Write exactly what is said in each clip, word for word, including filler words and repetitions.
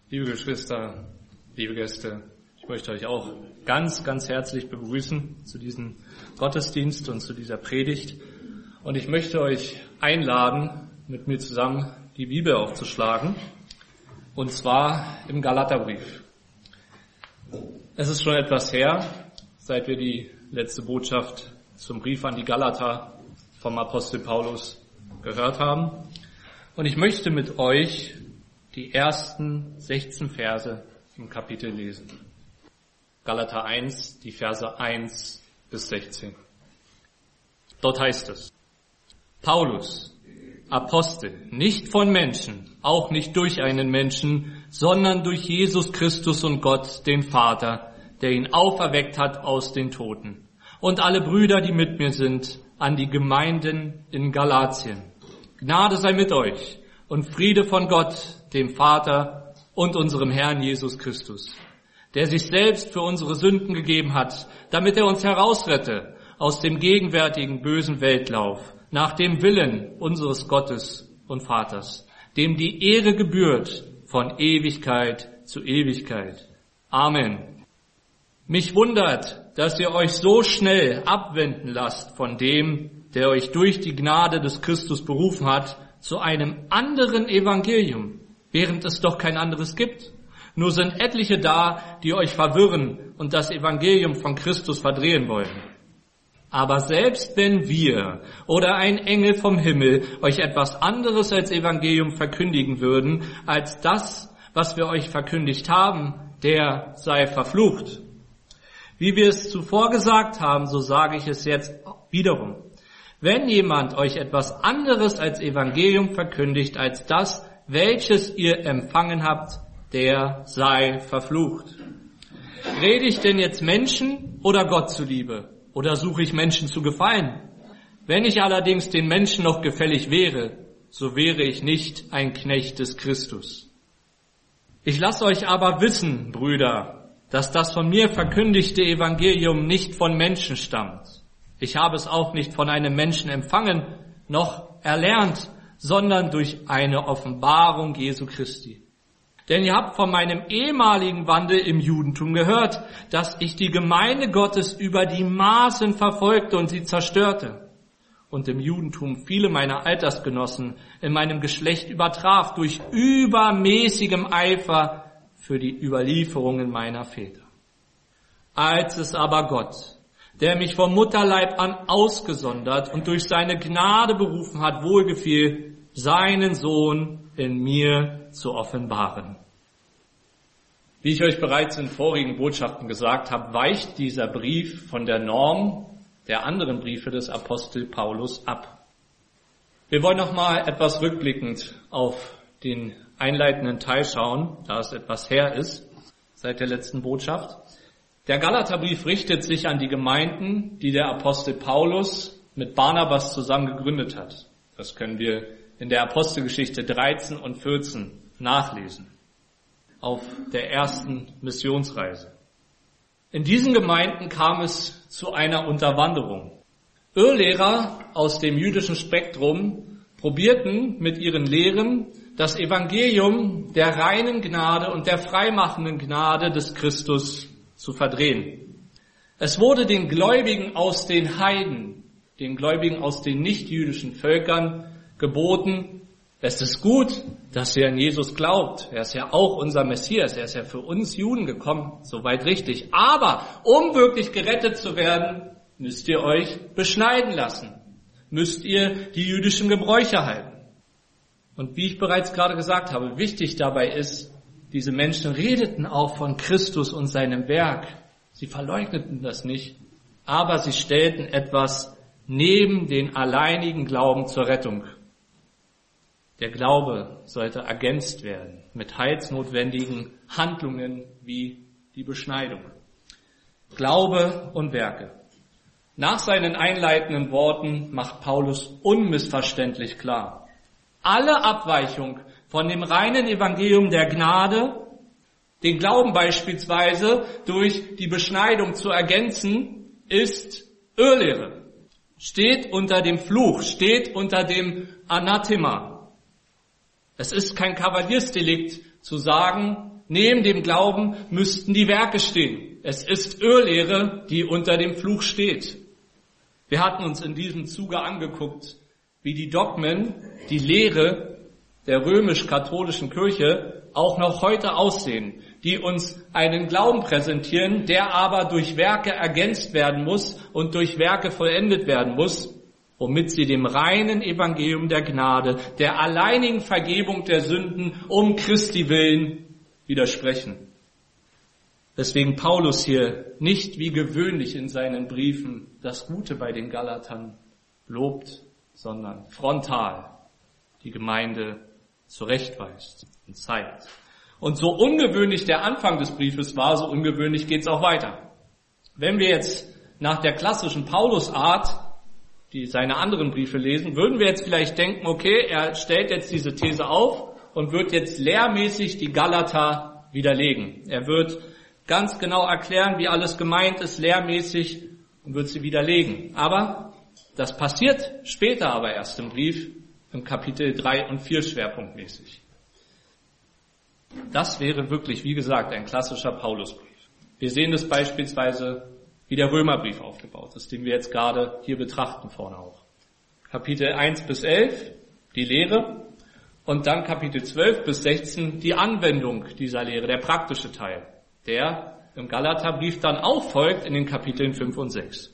Liebe Geschwister, liebe Gäste, ich möchte euch auch ganz, ganz herzlich begrüßen zu diesem Gottesdienst und zu dieser Predigt. Und ich möchte euch einladen, mit mir zusammen die Bibel aufzuschlagen, und zwar im Galaterbrief. Es ist schon etwas her, seit wir die letzte Botschaft zum Brief an die Galater vom Apostel Paulus gehört haben. Und ich möchte mit euch die ersten sechzehn Verse im Kapitel lesen. Galater eins, die Verse eins bis sechzehn. Dort heißt es: Paulus, Apostel, nicht von Menschen, auch nicht durch einen Menschen, sondern durch Jesus Christus und Gott, den Vater, der ihn auferweckt hat aus den Toten. Und alle Brüder, die mit mir sind, an die Gemeinden in Galatien. Gnade sei mit euch und Friede von Gott, dem Vater und unserem Herrn Jesus Christus, der sich selbst für unsere Sünden gegeben hat, damit er uns herausrette aus dem gegenwärtigen bösen Weltlauf, nach dem Willen unseres Gottes und Vaters, dem die Ehre gebührt von Ewigkeit zu Ewigkeit. Amen. Mich wundert, dass ihr euch so schnell abwenden lasst von dem, der euch durch die Gnade des Christus berufen hat, zu einem anderen Evangelium, während es doch kein anderes gibt. Nur sind etliche da, die euch verwirren und das Evangelium von Christus verdrehen wollen. Aber selbst wenn wir oder ein Engel vom Himmel euch etwas anderes als Evangelium verkündigen würden, als das, was wir euch verkündigt haben, der sei verflucht. Wie wir es zuvor gesagt haben, so sage ich es jetzt wiederum. Wenn jemand euch etwas anderes als Evangelium verkündigt, als das, welches ihr empfangen habt, der sei verflucht. Rede ich denn jetzt Menschen oder Gott zuliebe? Oder suche ich Menschen zu gefallen? Wenn ich allerdings den Menschen noch gefällig wäre, so wäre ich nicht ein Knecht des Christus. Ich lasse euch aber wissen, Brüder, dass das von mir verkündigte Evangelium nicht von Menschen stammt. Ich habe es auch nicht von einem Menschen empfangen, noch erlernt, sondern durch eine Offenbarung Jesu Christi. Denn ihr habt von meinem ehemaligen Wandel im Judentum gehört, dass ich die Gemeinde Gottes über die Maßen verfolgte und sie zerstörte. Und im Judentum viele meiner Altersgenossen in meinem Geschlecht übertraf durch übermäßigem Eifer für die Überlieferungen meiner Väter. Als es aber Gott, der mich vom Mutterleib an ausgesondert und durch seine Gnade berufen hat, wohlgefiel, seinen Sohn in mir zu offenbaren. Wie ich euch bereits in vorigen Botschaften gesagt habe, weicht dieser Brief von der Norm der anderen Briefe des Apostel Paulus ab. Wir wollen noch mal etwas rückblickend auf den einleitenden Teil schauen, da es etwas her ist seit der letzten Botschaft. Der Galaterbrief richtet sich an die Gemeinden, die der Apostel Paulus mit Barnabas zusammen gegründet hat. Das können wir in der Apostelgeschichte dreizehn und vierzehn nachlesen, auf der ersten Missionsreise. In diesen Gemeinden kam es zu einer Unterwanderung. Irrlehrer aus dem jüdischen Spektrum probierten mit ihren Lehren das Evangelium der reinen Gnade und der freimachenden Gnade des Christus zu verdrehen. Es wurde den Gläubigen aus den Heiden, den Gläubigen aus den nichtjüdischen Völkern geboten, es ist gut, dass ihr an Jesus glaubt. Er ist ja auch unser Messias, er ist ja für uns Juden gekommen, soweit richtig. Aber um wirklich gerettet zu werden, müsst ihr euch beschneiden lassen, müsst ihr die jüdischen Gebräuche halten. Und wie ich bereits gerade gesagt habe, wichtig dabei ist, diese Menschen redeten auch von Christus und seinem Werk. Sie verleugneten das nicht, aber sie stellten etwas neben den alleinigen Glauben zur Rettung. Der Glaube sollte ergänzt werden mit heilsnotwendigen Handlungen wie die Beschneidung. Glaube und Werke. Nach seinen einleitenden Worten macht Paulus unmissverständlich klar: Alle Abweichung von dem reinen Evangelium der Gnade, den Glauben beispielsweise durch die Beschneidung zu ergänzen, ist Irrlehre. Steht unter dem Fluch, steht unter dem Anathema. Es ist kein Kavaliersdelikt zu sagen, neben dem Glauben müssten die Werke stehen. Es ist Irrlehre, die unter dem Fluch steht. Wir hatten uns in diesem Zuge angeguckt, wie die Dogmen, die Lehre der römisch-katholischen Kirche auch noch heute aussehen, die uns einen Glauben präsentieren, der aber durch Werke ergänzt werden muss und durch Werke vollendet werden muss, womit sie dem reinen Evangelium der Gnade, der alleinigen Vergebung der Sünden um Christi willen widersprechen. Weswegen Paulus hier nicht wie gewöhnlich in seinen Briefen das Gute bei den Galatern lobt, sondern frontal die Gemeinde zurechtweist und zeigt. Und so ungewöhnlich der Anfang des Briefes war, so ungewöhnlich geht's auch weiter. Wenn wir jetzt nach der klassischen Paulusart die seine anderen Briefe lesen, würden wir jetzt vielleicht denken, okay, er stellt jetzt diese These auf und wird jetzt lehrmäßig die Galater widerlegen. Er wird ganz genau erklären, wie alles gemeint ist, lehrmäßig, und wird sie widerlegen. Aber das passiert später aber erst im Brief, im Kapitel drei und vier schwerpunktmäßig. Das wäre wirklich, wie gesagt, ein klassischer Paulusbrief. Wir sehen das beispielsweise, wie der Römerbrief aufgebaut ist, den wir jetzt gerade hier betrachten vorne auch. Kapitel eins bis elf, die Lehre, und dann Kapitel zwölf bis sechzehn, die Anwendung dieser Lehre, der praktische Teil, der im Galaterbrief dann auch folgt in den Kapiteln fünf und sechs.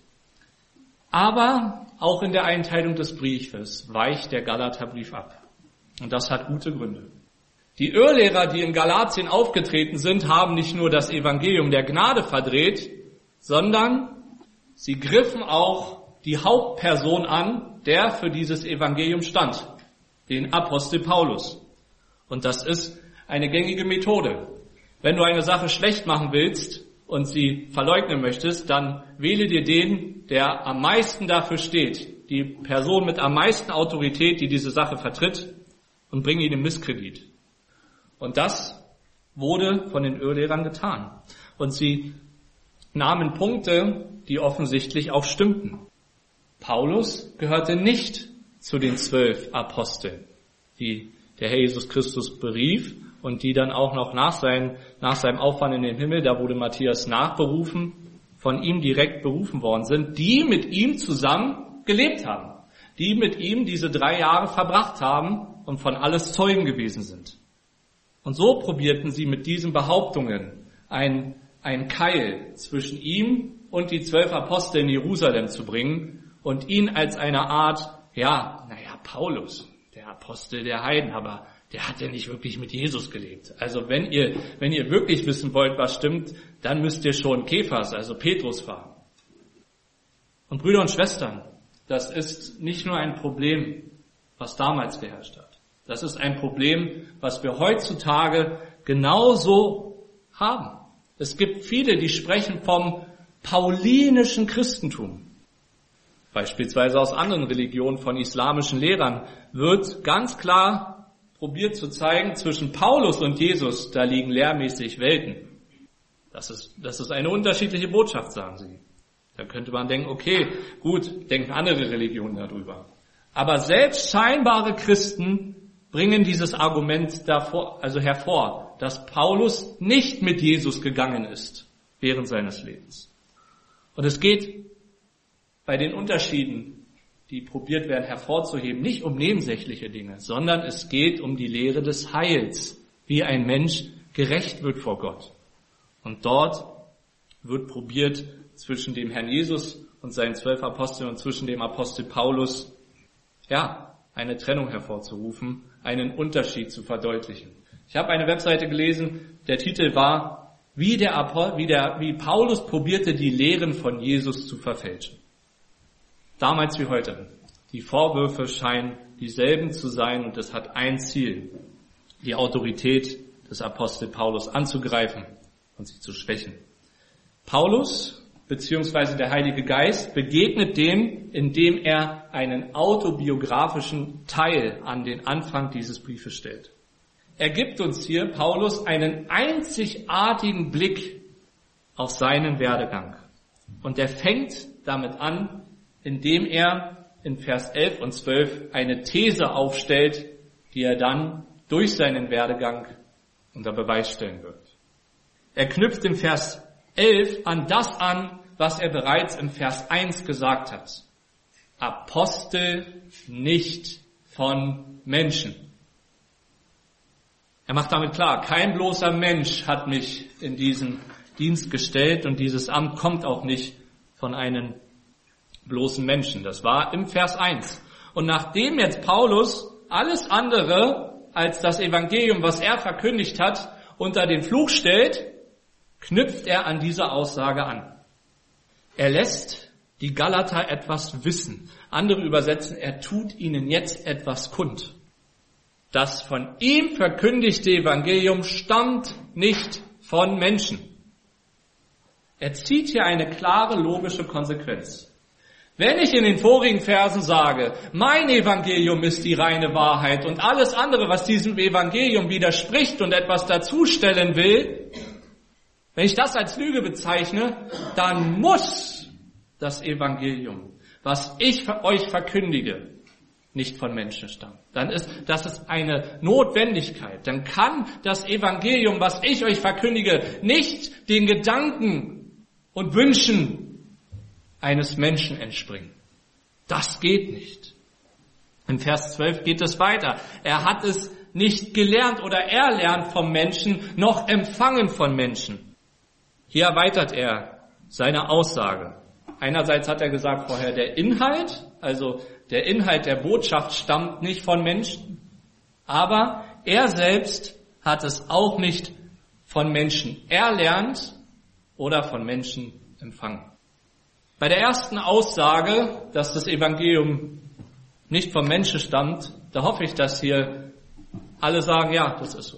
Aber auch in der Einteilung des Briefes weicht der Galaterbrief ab. Und das hat gute Gründe. Die Irrlehrer, die in Galatien aufgetreten sind, haben nicht nur das Evangelium der Gnade verdreht, sondern sie griffen auch die Hauptperson an, der für dieses Evangelium stand, den Apostel Paulus. Und das ist eine gängige Methode. Wenn du eine Sache schlecht machen willst und sie verleugnen möchtest, dann wähle dir den, der am meisten dafür steht, die Person mit am meisten Autorität, die diese Sache vertritt, und bringe ihn in Misskredit. Und das wurde von den Irrlehrern getan. Und sie nahmen Punkte, die offensichtlich auch stimmten. Paulus gehörte nicht zu den zwölf Aposteln, die der Herr Jesus Christus berief und die dann auch noch nach, sein, nach seinem Aufwand in den Himmel, da wurde Matthias nachberufen, von ihm direkt berufen worden sind, die mit ihm zusammen gelebt haben, die mit ihm diese drei Jahre verbracht haben und von alles Zeugen gewesen sind. Und so probierten sie mit diesen Behauptungen ein, ein Keil zwischen ihm und die zwölf Apostel in Jerusalem zu bringen und ihn als eine Art, ja, naja, Paulus, der Apostel der Heiden, aber der hat ja nicht wirklich mit Jesus gelebt. Also wenn ihr, wenn ihr wirklich wissen wollt, was stimmt, dann müsst ihr schon Kephas, also Petrus, fragen. Und Brüder und Schwestern, das ist nicht nur ein Problem, was damals geherrscht hat. Das ist ein Problem, was wir heutzutage genauso haben. Es gibt viele, die sprechen vom paulinischen Christentum. Beispielsweise aus anderen Religionen von islamischen Lehrern wird ganz klar probiert zu zeigen, zwischen Paulus und Jesus, da liegen lehrmäßig Welten. Das ist, das ist eine unterschiedliche Botschaft, sagen sie. Da könnte man denken, okay, gut, denken andere Religionen darüber. Aber selbst scheinbare Christen bringen dieses Argument davor, also hervor, dass Paulus nicht mit Jesus gegangen ist während seines Lebens. Und es geht bei den Unterschieden, die probiert werden hervorzuheben, nicht um nebensächliche Dinge, sondern es geht um die Lehre des Heils, wie ein Mensch gerecht wird vor Gott. Und dort wird probiert, zwischen dem Herrn Jesus und seinen zwölf Aposteln und zwischen dem Apostel Paulus, ja, eine Trennung hervorzurufen, einen Unterschied zu verdeutlichen. Ich habe eine Webseite gelesen, der Titel war, wie der, wie der, wie Paulus probierte, die Lehren von Jesus zu verfälschen. Damals wie heute. Die Vorwürfe scheinen dieselben zu sein und es hat ein Ziel, die Autorität des Apostel Paulus anzugreifen und sie zu schwächen. Paulus beziehungsweise der Heilige Geist begegnet dem, indem er einen autobiografischen Teil an den Anfang dieses Briefes stellt. Er gibt uns hier, Paulus, einen einzigartigen Blick auf seinen Werdegang. Und er fängt damit an, indem er in Vers elf und zwölf eine These aufstellt, die er dann durch seinen Werdegang unter Beweis stellen wird. Er knüpft im Vers elf an das an, was er bereits im Vers eins gesagt hat. Apostel nicht von Menschen. Er macht damit klar, kein bloßer Mensch hat mich in diesen Dienst gestellt und dieses Amt kommt auch nicht von einem bloßen Menschen. Das war im Vers eins. Und nachdem jetzt Paulus alles andere als das Evangelium, was er verkündigt hat, unter den Fluch stellt, knüpft er an dieser Aussage an. Er lässt die Galater etwas wissen. Andere übersetzen, er tut ihnen jetzt etwas kund. Das von ihm verkündigte Evangelium stammt nicht von Menschen. Er zieht hier eine klare logische Konsequenz. Wenn ich in den vorigen Versen sage, mein Evangelium ist die reine Wahrheit und alles andere, was diesem Evangelium widerspricht und etwas dazustellen will, wenn ich das als Lüge bezeichne, dann muss das Evangelium, was ich für euch verkündige, nicht von Menschen stammen. Dann ist, das ist eine Notwendigkeit. Dann kann das Evangelium, was ich euch verkündige, nicht den Gedanken und Wünschen eines Menschen entspringen. Das geht nicht. In Vers zwölf geht es weiter. Er hat es nicht gelernt oder erlernt vom Menschen, noch empfangen von Menschen. Hier erweitert er seine Aussage. Einerseits hat er gesagt vorher, der Inhalt, also der Inhalt der Botschaft stammt nicht von Menschen, aber er selbst hat es auch nicht von Menschen erlernt oder von Menschen empfangen. Bei der ersten Aussage, dass das Evangelium nicht vom Menschen stammt, da hoffe ich, dass hier alle sagen, ja, das ist so.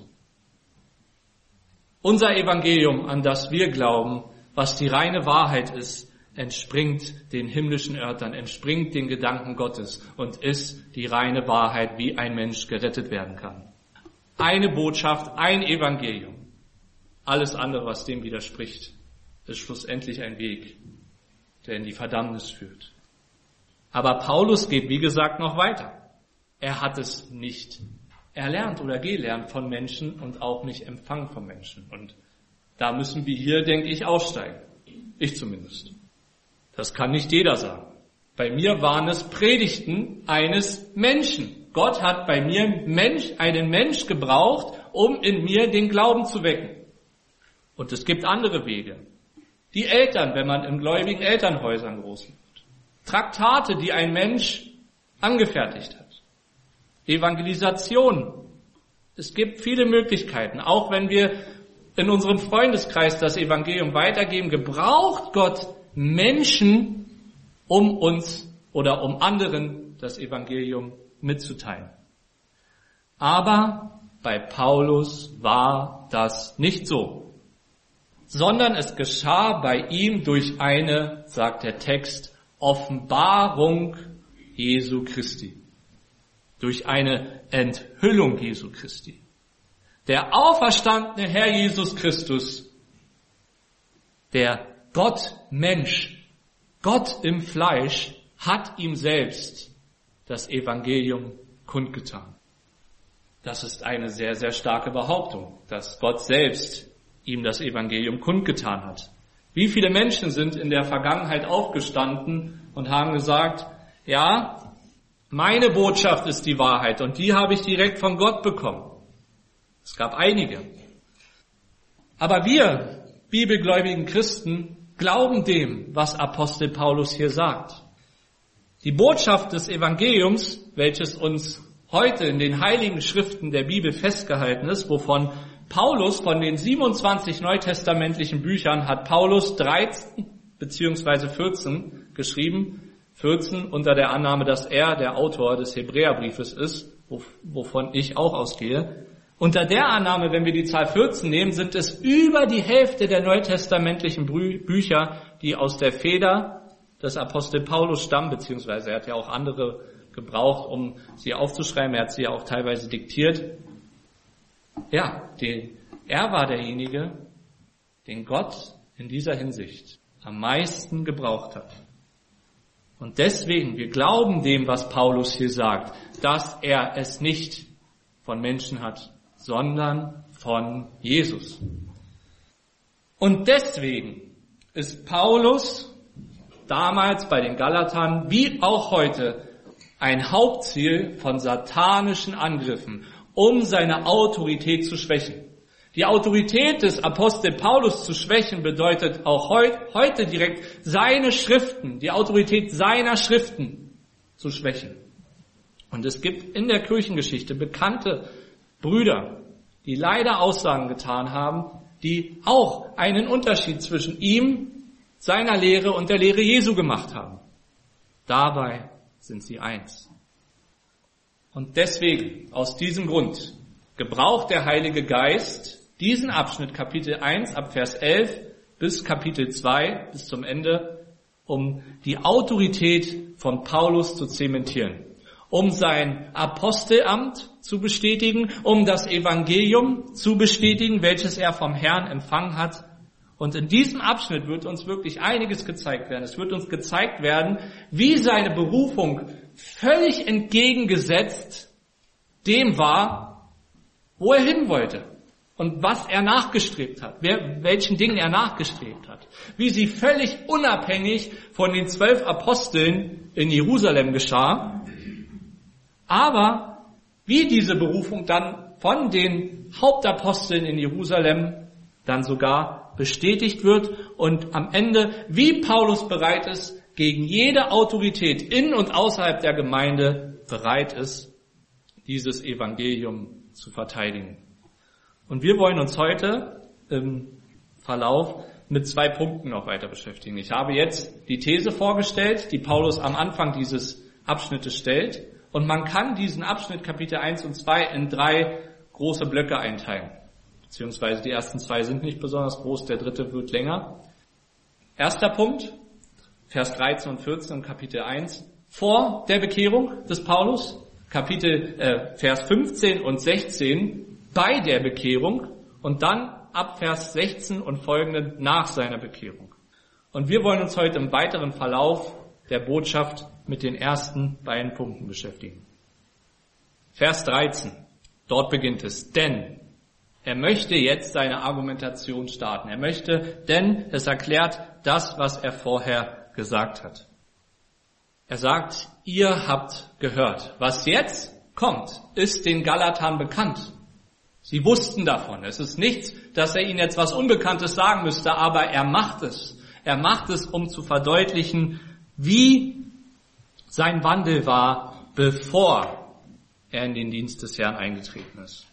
Unser Evangelium, an das wir glauben, was die reine Wahrheit ist, entspringt den himmlischen Örtern, entspringt den Gedanken Gottes und ist die reine Wahrheit, wie ein Mensch gerettet werden kann. Eine Botschaft, ein Evangelium. Alles andere, was dem widerspricht, ist schlussendlich ein Weg, der in die Verdammnis führt. Aber Paulus geht, wie gesagt, noch weiter. Er hat es nicht erlernt oder gelernt von Menschen und auch nicht empfangen von Menschen. Und da müssen wir hier, denke ich, aussteigen. Ich zumindest. Das kann nicht jeder sagen. Bei mir waren es Predigten eines Menschen. Gott hat bei mir Mensch, einen Mensch gebraucht, um in mir den Glauben zu wecken. Und es gibt andere Wege. Die Eltern, wenn man in gläubigen Elternhäusern groß wird. Traktate, die ein Mensch angefertigt hat. Evangelisation. Es gibt viele Möglichkeiten. Auch wenn wir in unserem Freundeskreis das Evangelium weitergeben, gebraucht Gott Menschen, um uns oder um anderen das Evangelium mitzuteilen. Aber bei Paulus war das nicht so, sondern es geschah bei ihm durch eine, sagt der Text, Offenbarung Jesu Christi. Durch eine Enthüllung Jesu Christi. Der auferstandene Herr Jesus Christus, der Gott Mensch, Gott im Fleisch, hat ihm selbst das Evangelium kundgetan. Das ist eine sehr, sehr starke Behauptung, dass Gott selbst ihm das Evangelium kundgetan hat. Wie viele Menschen sind in der Vergangenheit aufgestanden und haben gesagt, ja, meine Botschaft ist die Wahrheit und die habe ich direkt von Gott bekommen. Es gab einige. Aber wir, bibelgläubigen Christen, glauben dem, was Apostel Paulus hier sagt. Die Botschaft des Evangeliums, welches uns heute in den heiligen Schriften der Bibel festgehalten ist, wovon Paulus von den siebenundzwanzig neutestamentlichen Büchern hat Paulus dreizehn beziehungsweise vierzehn geschrieben, vierzehn unter der Annahme, dass er der Autor des Hebräerbriefes ist, wovon ich auch ausgehe. Unter der Annahme, wenn wir die Zahl vierzehn nehmen, sind es über die Hälfte der neutestamentlichen Bücher, die aus der Feder des Apostel Paulus stammen, beziehungsweise er hat ja auch andere gebraucht, um sie aufzuschreiben. Er hat sie ja auch teilweise diktiert. Ja, den, er war derjenige, den Gott in dieser Hinsicht am meisten gebraucht hat. Und deswegen, wir glauben dem, was Paulus hier sagt, dass er es nicht von Menschen hat, sondern von Jesus. Und deswegen ist Paulus damals bei den Galatern wie auch heute ein Hauptziel von satanischen Angriffen, um seine Autorität zu schwächen. Die Autorität des Apostel Paulus zu schwächen bedeutet auch heute direkt seine Schriften, die Autorität seiner Schriften zu schwächen. Und es gibt in der Kirchengeschichte bekannte Brüder, die leider Aussagen getan haben, die auch einen Unterschied zwischen ihm, seiner Lehre und der Lehre Jesu gemacht haben. Dabei sind sie eins. Und deswegen, aus diesem Grund, gebraucht der Heilige Geist diesen Abschnitt, Kapitel eins ab Vers elf bis Kapitel zwei, bis zum Ende, um die Autorität von Paulus zu zementieren, um sein Apostelamt zu bestätigen, um das Evangelium zu bestätigen, welches er vom Herrn empfangen hat. Und in diesem Abschnitt wird uns wirklich einiges gezeigt werden. Es wird uns gezeigt werden, wie seine Berufung völlig entgegengesetzt dem war, wo er hin wollte und was er nachgestrebt hat, wer, welchen Dingen er nachgestrebt hat. Wie sie völlig unabhängig von den zwölf Aposteln in Jerusalem geschah, aber wie diese Berufung dann von den Hauptaposteln in Jerusalem dann sogar bestätigt wird und am Ende, wie Paulus bereit ist, gegen jede Autorität in und außerhalb der Gemeinde bereit ist, dieses Evangelium zu verteidigen. Und wir wollen uns heute im Verlauf mit zwei Punkten noch weiter beschäftigen. Ich habe jetzt die These vorgestellt, die Paulus am Anfang dieses Abschnittes stellt. Und man kann diesen Abschnitt Kapitel eins und zwei in drei große Blöcke einteilen. Beziehungsweise die ersten zwei sind nicht besonders groß, der dritte wird länger. Erster Punkt, Vers dreizehn und vierzehn, Kapitel eins, vor der Bekehrung des Paulus. Kapitel äh, Vers fünfzehn und sechzehn bei der Bekehrung und dann ab Vers sechzehn und folgenden nach seiner Bekehrung. Und wir wollen uns heute im weiteren Verlauf der Botschaft mit den ersten beiden Punkten beschäftigen. Vers dreizehn, dort beginnt es, denn er möchte jetzt seine Argumentation starten. Er möchte, denn es erklärt das, was er vorher gesagt hat. Er sagt, ihr habt gehört. Was jetzt kommt, ist den Galatern bekannt. Sie wussten davon. Es ist nichts, dass er ihnen jetzt was Unbekanntes sagen müsste, aber er macht es. Er macht es, um zu verdeutlichen, wie sein Wandel war, bevor er in den Dienst des Herrn eingetreten ist.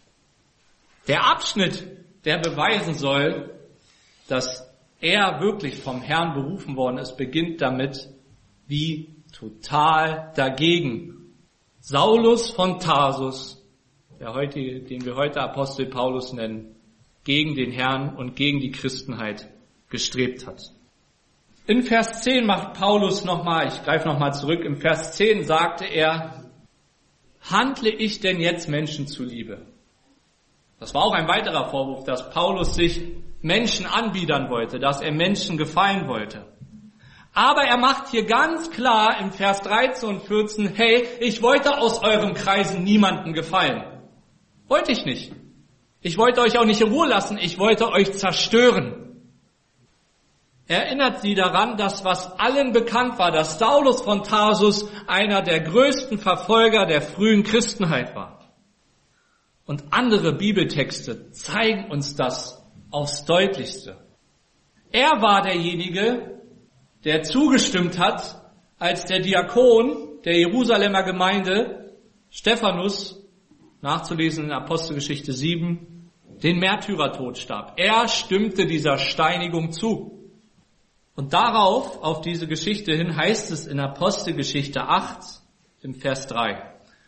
Der Abschnitt, der beweisen soll, dass er wirklich vom Herrn berufen worden ist, beginnt damit, wie total dagegen Saulus von Tarsus, der heutige, den wir heute Apostel Paulus nennen, gegen den Herrn und gegen die Christenheit gestrebt hat. In Vers zehn macht Paulus nochmal, ich greife nochmal zurück, im Vers zehn sagte er, handle ich denn jetzt Menschen zuliebe? Das war auch ein weiterer Vorwurf, dass Paulus sich Menschen anbiedern wollte, dass er Menschen gefallen wollte. Aber er macht hier ganz klar im Vers dreizehn und vierzehn, hey, ich wollte aus euren Kreisen niemanden gefallen. Wollte ich nicht. Ich wollte euch auch nicht in Ruhe lassen, ich wollte euch zerstören. Erinnert sie daran, dass was allen bekannt war, dass Saulus von Tarsus einer der größten Verfolger der frühen Christenheit war. Und andere Bibeltexte zeigen uns das aufs Deutlichste. Er war derjenige, der zugestimmt hat, als der Diakon der Jerusalemer Gemeinde, Stephanus, nachzulesen in Apostelgeschichte sieben, den Märtyrertod starb. Er stimmte dieser Steinigung zu. Und darauf, auf diese Geschichte hin, heißt es in Apostelgeschichte acht, im Vers drei.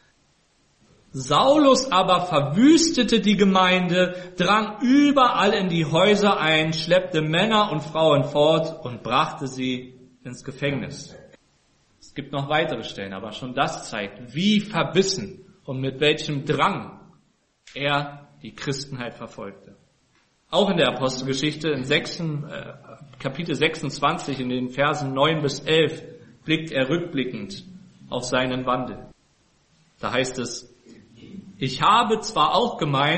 Saulus aber verwüstete die Gemeinde, drang überall in die Häuser ein, schleppte Männer und Frauen fort und brachte sie ins Gefängnis. Es gibt noch weitere Stellen, aber schon das zeigt, wie verbissen und mit welchem Drang er die Christenheit verfolgte. Auch in der Apostelgeschichte, in sechsten, äh, Kapitel sechsundzwanzig, in den Versen neun bis elf, blickt er rückblickend auf seinen Wandel. Da heißt es, ich habe zwar auch gemeint,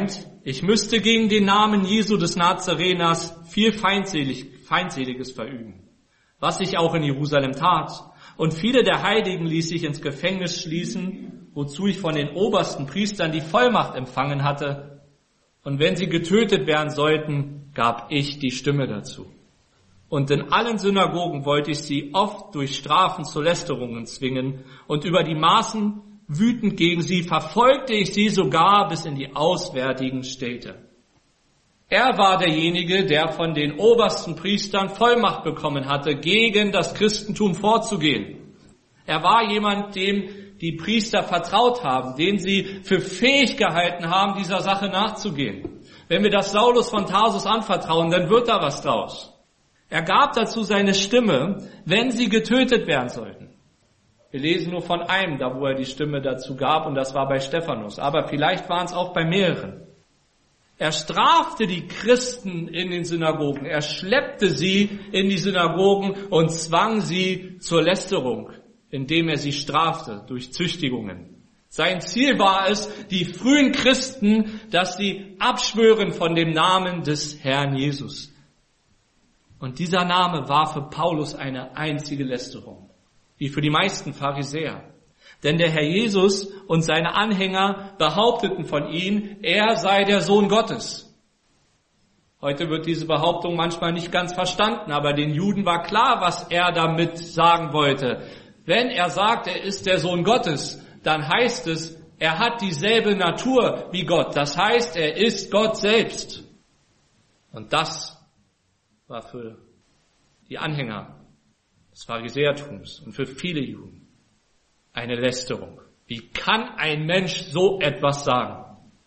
ich müsste gegen den Namen Jesu des Nazareners viel Feindselig, Feindseliges verüben, was ich auch in Jerusalem tat. Und viele der Heiligen ließ ich ins Gefängnis schließen, wozu ich von den obersten Priestern die Vollmacht empfangen hatte. Und wenn sie getötet werden sollten, gab ich die Stimme dazu. Und in allen Synagogen wollte ich sie oft durch Strafen zu Lästerungen zwingen, und über die Maßen wütend gegen sie verfolgte ich sie sogar bis in die auswärtigen Städte. Er war derjenige, der von den obersten Priestern Vollmacht bekommen hatte, gegen das Christentum vorzugehen. Er war jemand, dem die Priester vertraut haben, den sie für fähig gehalten haben, dieser Sache nachzugehen. Wenn wir das Saulus von Tarsus anvertrauen, dann wird da was draus. Er gab dazu seine Stimme, wenn sie getötet werden sollten. Wir lesen nur von einem, da wo er die Stimme dazu gab, und das war bei Stephanus. Aber vielleicht waren es auch bei mehreren. Er strafte die Christen in den Synagogen. Er schleppte sie in die Synagogen und zwang sie zur Lästerung, indem er sie strafte durch Züchtigungen. Sein Ziel war es, die frühen Christen, dass sie abschwören von dem Namen des Herrn Jesus. Und dieser Name war für Paulus eine einzige Lästerung, wie für die meisten Pharisäer. Denn der Herr Jesus und seine Anhänger behaupteten von ihm, er sei der Sohn Gottes. Heute wird diese Behauptung manchmal nicht ganz verstanden, aber den Juden war klar, was er damit sagen wollte. Wenn er sagt, er ist der Sohn Gottes, dann heißt es, er hat dieselbe Natur wie Gott. Das heißt, er ist Gott selbst. Und das war für die Anhänger des Pharisäertums und für viele Juden eine Lästerung. Wie kann ein Mensch so etwas sagen?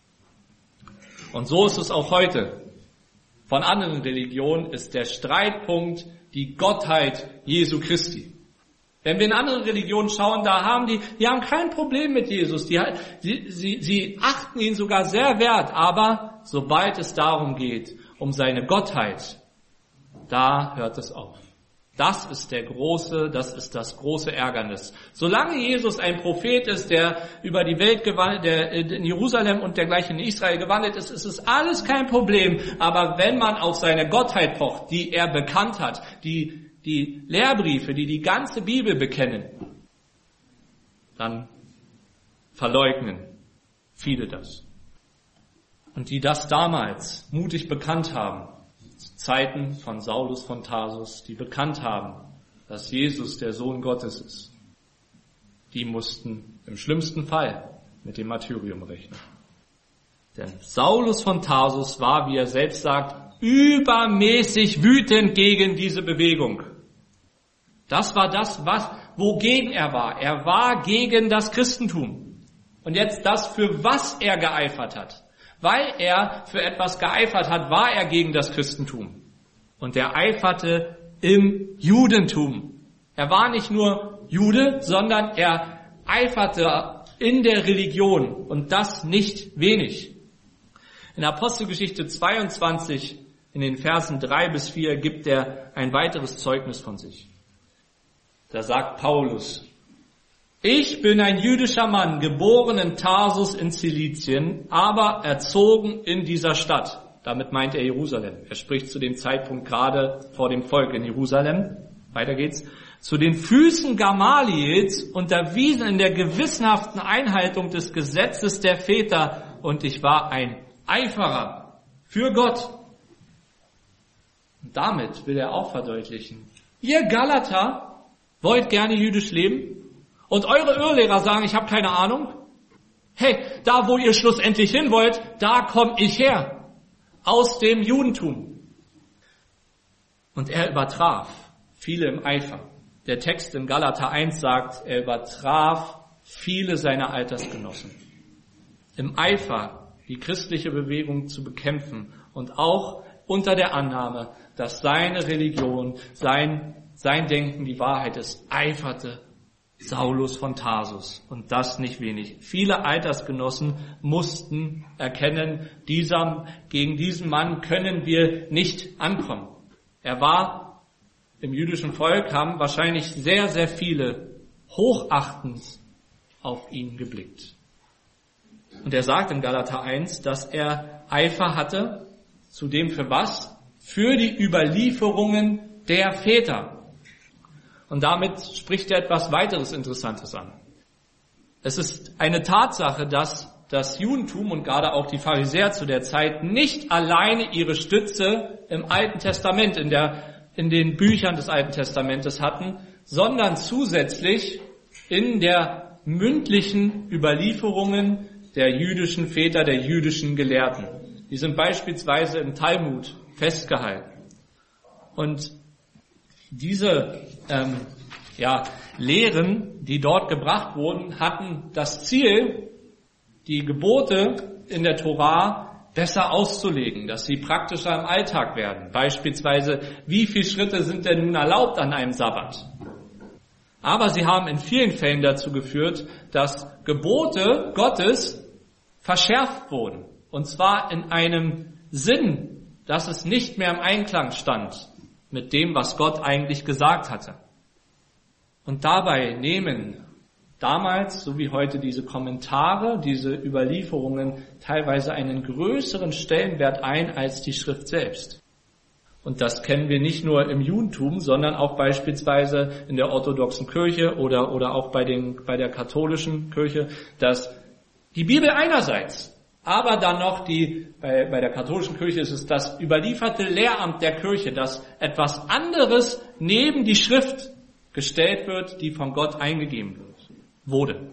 Und so ist es auch heute. Von anderen Religionen ist der Streitpunkt die Gottheit Jesu Christi. Wenn wir in andere Religionen schauen, da haben die, die haben kein Problem mit Jesus. Die, sie, sie, sie achten ihn sogar sehr wert. Aber sobald es darum geht, um seine Gottheit, da hört es auf. Das ist der große, das ist das große Ärgernis. Solange Jesus ein Prophet ist, der über die Welt gewandelt, der in Jerusalem und dergleichen in Israel gewandelt ist, ist es alles kein Problem. Aber wenn man auf seine Gottheit pocht, die er bekannt hat, die, die Lehrbriefe, die die ganze Bibel bekennen, dann verleugnen viele das. Und die das damals mutig bekannt haben, Zeiten von Saulus von Tarsus, die bekannt haben, dass Jesus der Sohn Gottes ist, die mussten im schlimmsten Fall mit dem Martyrium rechnen. Denn Saulus von Tarsus war, wie er selbst sagt, übermäßig wütend gegen diese Bewegung. Das war das, was, wogegen er war. Er war gegen das Christentum. Und jetzt das, für was er geeifert hat. Weil er für etwas geeifert hat, war er gegen das Christentum. Und er eiferte im Judentum. Er war nicht nur Jude, sondern er eiferte in der Religion. Und das nicht wenig. In Apostelgeschichte zweiundzwanzig, in den Versen drei bis vier, gibt er ein weiteres Zeugnis von sich. Da sagt Paulus: Ich bin ein jüdischer Mann, geboren in Tarsus in Zilizien, aber erzogen in dieser Stadt. Damit meint er Jerusalem. Er spricht zu dem Zeitpunkt gerade vor dem Volk in Jerusalem. Weiter geht's. Zu den Füßen Gamaliels unterwiesen in der gewissenhaften Einhaltung des Gesetzes der Väter, und ich war ein Eiferer für Gott. Und damit will er auch verdeutlichen: Ihr Galater wollt gerne jüdisch leben? Und eure Irrlehrer sagen, ich habe keine Ahnung. Hey, da wo ihr schlussendlich hin wollt, da komme ich her. Aus dem Judentum. Und er übertraf viele im Eifer. Der Text in Galater eins sagt, er übertraf viele seiner Altersgenossen. Im Eifer, die christliche Bewegung zu bekämpfen und auch unter der Annahme, dass seine Religion, sein, sein Denken die Wahrheit ist, eiferte Saulus von Tarsus, und das nicht wenig. Viele Altersgenossen mussten erkennen, dieser, gegen diesen Mann können wir nicht ankommen. Er war im jüdischen Volk, haben wahrscheinlich sehr, sehr viele hochachtend auf ihn geblickt. Und er sagt in Galater eins, dass er Eifer hatte, zudem für was? Für die Überlieferungen der Väter. Und damit spricht er etwas weiteres Interessantes an. Es ist eine Tatsache, dass das Judentum und gerade auch die Pharisäer zu der Zeit nicht alleine ihre Stütze im Alten Testament, in der, in den Büchern des Alten Testamentes hatten, sondern zusätzlich in der mündlichen Überlieferungen der jüdischen Väter, der jüdischen Gelehrten. Die sind beispielsweise im Talmud festgehalten. Und diese ähm, ja, Lehren, die dort gebracht wurden, hatten das Ziel, die Gebote in der Tora besser auszulegen, dass sie praktischer im Alltag werden. Beispielsweise, wie viele Schritte sind denn nun erlaubt an einem Sabbat? Aber sie haben in vielen Fällen dazu geführt, dass Gebote Gottes verschärft wurden. Und zwar in einem Sinn, dass es nicht mehr im Einklang stand mit dem, was Gott eigentlich gesagt hatte. Und dabei nehmen damals, so wie heute, diese Kommentare, diese Überlieferungen teilweise einen größeren Stellenwert ein als die Schrift selbst. Und das kennen wir nicht nur im Judentum, sondern auch beispielsweise in der orthodoxen Kirche oder, oder auch bei den, bei der katholischen Kirche, dass die Bibel einerseits, aber dann noch die, bei, bei der katholischen Kirche ist es das überlieferte Lehramt der Kirche, dass etwas anderes neben die Schrift gestellt wird, die von Gott eingegeben wird, wurde.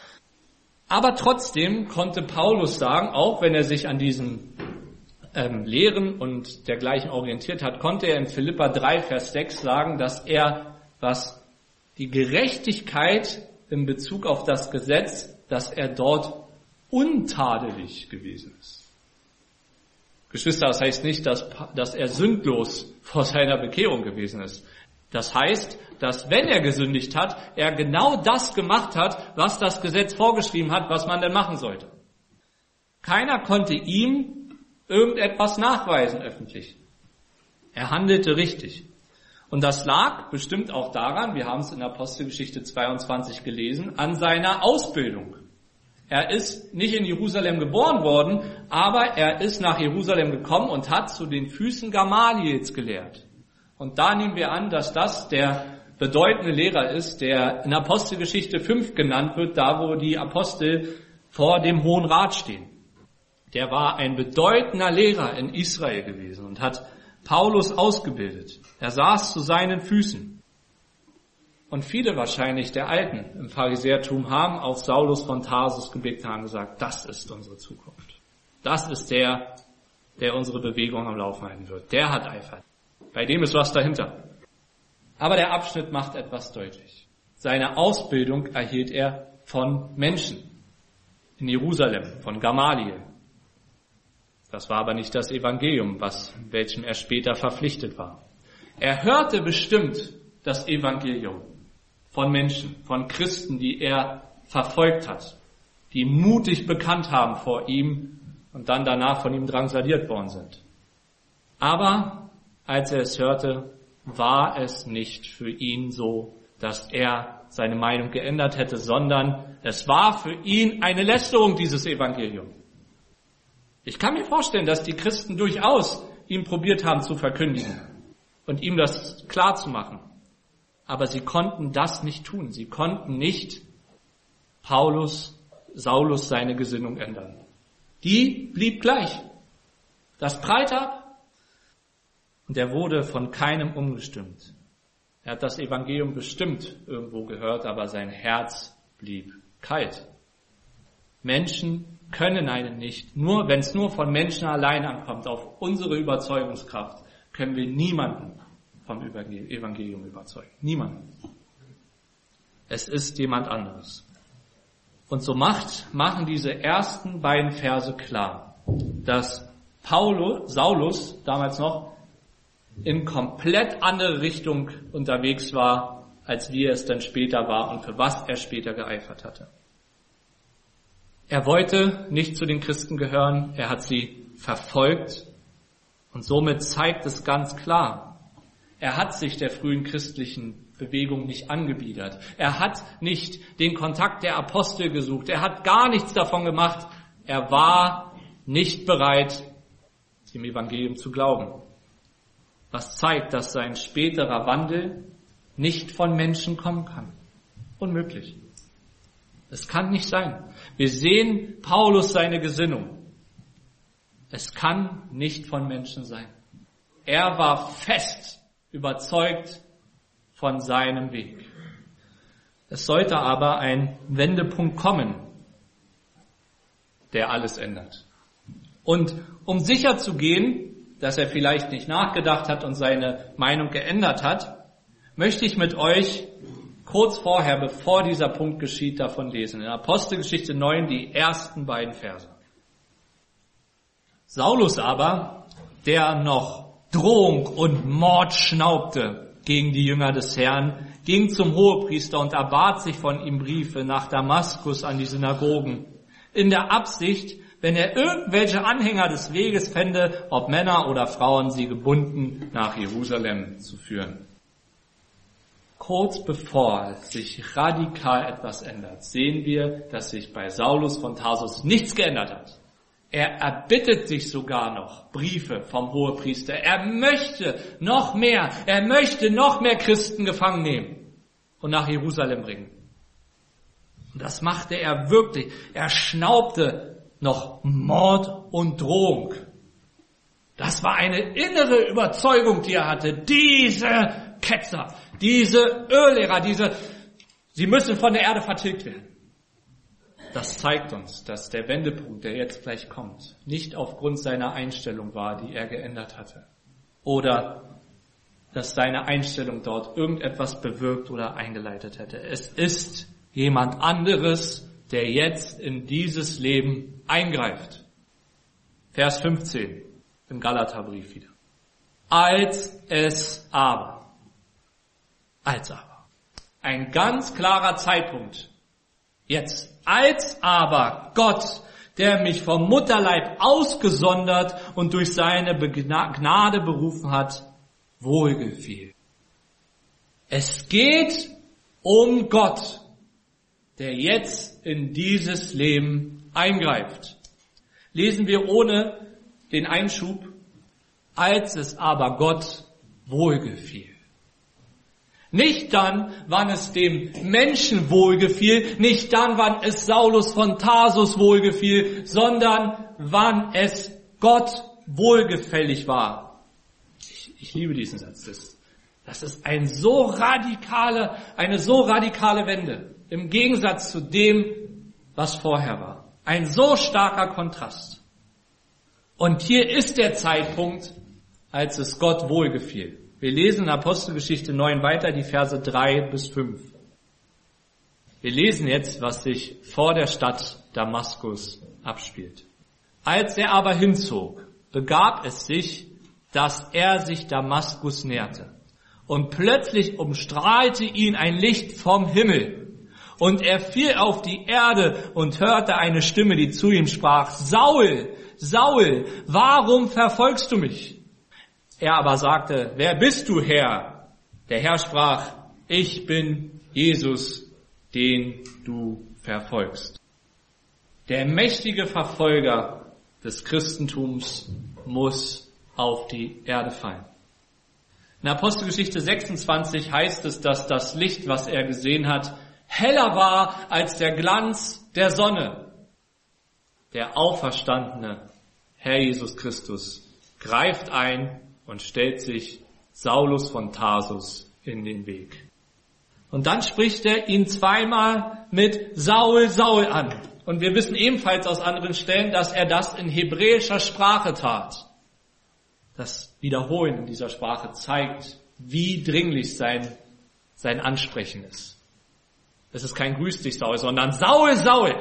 Aber trotzdem konnte Paulus sagen, auch wenn er sich an diesen ähm, Lehren und dergleichen orientiert hat, konnte er in Philipper drei, Vers sechs sagen, dass er, was die Gerechtigkeit in Bezug auf das Gesetz, dass er dort untadelig gewesen ist. Geschwister, das heißt nicht, dass, dass er sündlos vor seiner Bekehrung gewesen ist. Das heißt, dass wenn er gesündigt hat, er genau das gemacht hat, was das Gesetz vorgeschrieben hat, was man denn machen sollte. Keiner konnte ihm irgendetwas nachweisen öffentlich. Er handelte richtig. Und das lag bestimmt auch daran, wir haben es in Apostelgeschichte zweiundzwanzig gelesen, an seiner Ausbildung. Er ist nicht in Jerusalem geboren worden, aber er ist nach Jerusalem gekommen und hat zu den Füßen Gamaliels gelehrt. Und da nehmen wir an, dass das der bedeutende Lehrer ist, der in Apostelgeschichte fünf genannt wird, da wo die Apostel vor dem Hohen Rat stehen. Der war ein bedeutender Lehrer in Israel gewesen und hat Paulus ausgebildet. Er saß zu seinen Füßen. Und viele wahrscheinlich der Alten im Pharisäertum haben auf Saulus von Tarsus geblickt und haben gesagt, das ist unsere Zukunft. Das ist der, der unsere Bewegung am Laufen halten wird. Der hat Eifer. Bei dem ist was dahinter. Aber der Abschnitt macht etwas deutlich. Seine Ausbildung erhielt er von Menschen in Jerusalem, von Gamaliel. Das war aber nicht das Evangelium, was, welchem er später verpflichtet war. Er hörte bestimmt das Evangelium von Menschen, von Christen, die er verfolgt hat, die mutig bekannt haben vor ihm und dann danach von ihm drangsaliert worden sind. Aber als er es hörte, war es nicht für ihn so, dass er seine Meinung geändert hätte, sondern es war für ihn eine Lästerung, dieses Evangelium. Ich kann mir vorstellen, dass die Christen durchaus ihm probiert haben zu verkündigen und ihm das klar zu machen. Aber sie konnten das nicht tun. Sie konnten nicht Paulus, Saulus seine Gesinnung ändern. Die blieb gleich. Das prallte ab. Und er wurde von keinem umgestimmt. Er hat das Evangelium bestimmt irgendwo gehört, aber sein Herz blieb kalt. Menschen können einen nicht, nur wenn es nur von Menschen allein ankommt, auf unsere Überzeugungskraft, können wir niemanden vom Evangelium überzeugen. Niemanden. Es ist jemand anderes. Und so macht, machen diese ersten beiden Verse klar, dass Paulus, Saulus damals noch in komplett andere Richtung unterwegs war, als wie er es dann später war und für was er später geeifert hatte. Er wollte nicht zu den Christen gehören, er hat sie verfolgt und somit zeigt es ganz klar, er hat sich der frühen christlichen Bewegung nicht angebiedert. Er hat nicht den Kontakt der Apostel gesucht. Er hat gar nichts davon gemacht, Er war nicht bereit, dem Evangelium zu glauben. Was zeigt, dass sein späterer Wandel nicht von Menschen kommen kann. Unmöglich. Es kann nicht sein. Wir sehen Paulus seine Gesinnung. Es kann nicht von Menschen sein. Er war fest überzeugt von seinem Weg. Es sollte aber ein Wendepunkt kommen, der alles ändert. Und um sicher zu gehen, dass er vielleicht nicht nachgedacht hat und seine Meinung geändert hat, möchte ich mit euch kurz vorher, bevor dieser Punkt geschieht, davon lesen. In Apostelgeschichte neun, die ersten beiden Verse. Saulus aber, der noch Drohung und Mord schnaubte gegen die Jünger des Herrn, ging zum Hohepriester und erbat sich von ihm Briefe nach Damaskus an die Synagogen, in der Absicht, wenn er irgendwelche Anhänger des Weges fände, ob Männer oder Frauen, sie gebunden nach Jerusalem zu führen. Kurz bevor sich radikal etwas ändert, sehen wir, dass sich bei Saulus von Tarsus nichts geändert hat. Er erbittet sich sogar noch Briefe vom Hohepriester. Er möchte noch mehr, er möchte noch mehr Christen gefangen nehmen und nach Jerusalem bringen. Und das machte er wirklich. Er schnaubte noch Mord und Drohung. Das war eine innere Überzeugung, die er hatte. Diese Ketzer, diese Irrlehrer, diese, sie müssen von der Erde vertilgt werden. Das zeigt uns, dass der Wendepunkt, der jetzt gleich kommt, nicht aufgrund seiner Einstellung war, die er geändert hatte. Oder dass seine Einstellung dort irgendetwas bewirkt oder eingeleitet hätte. Es ist jemand anderes, der jetzt in dieses Leben eingreift. Vers fünfzehn im Galaterbrief wieder. Als es aber. Als aber. Ein ganz klarer Zeitpunkt. Jetzt. Als aber Gott, der mich vom Mutterleib ausgesondert und durch seine Gnade berufen hat, wohlgefiel. Es geht um Gott, der jetzt in dieses Leben eingreift. Lesen wir ohne den Einschub, als es aber Gott wohlgefiel. Nicht dann, wann es dem Menschen wohlgefiel, nicht dann, wann es Saulus von Tarsus wohlgefiel, sondern wann es Gott wohlgefällig war. Ich, ich liebe diesen Satz. Das, das ist ein so radikale, eine so radikale Wende im Gegensatz zu dem, was vorher war. Ein so starker Kontrast. Und hier ist der Zeitpunkt, als es Gott wohlgefiel. Wir lesen in Apostelgeschichte neun weiter, die Verse drei bis fünf. Wir lesen jetzt, was sich vor der Stadt Damaskus abspielt. Als er aber hinzog, begab es sich, dass er sich Damaskus näherte. Und plötzlich umstrahlte ihn ein Licht vom Himmel. Und er fiel auf die Erde und hörte eine Stimme, die zu ihm sprach, Saul, Saul, warum verfolgst du mich? Er aber sagte, wer bist du, Herr? Der Herr sprach, ich bin Jesus, den du verfolgst. Der mächtige Verfolger des Christentums muss auf die Erde fallen. In Apostelgeschichte sechsundzwanzig heißt es, dass das Licht, was er gesehen hat, heller war als der Glanz der Sonne. Der auferstandene Herr Jesus Christus greift ein und stellt sich Saulus von Tarsus in den Weg. Und dann spricht er ihn zweimal mit Saul, Saul an. Und wir wissen ebenfalls aus anderen Stellen, dass er das in hebräischer Sprache tat. Das Wiederholen in dieser Sprache zeigt, wie dringlich sein, sein Ansprechen ist. Es ist kein Grüß dich, Saul, sondern Saul, Saul.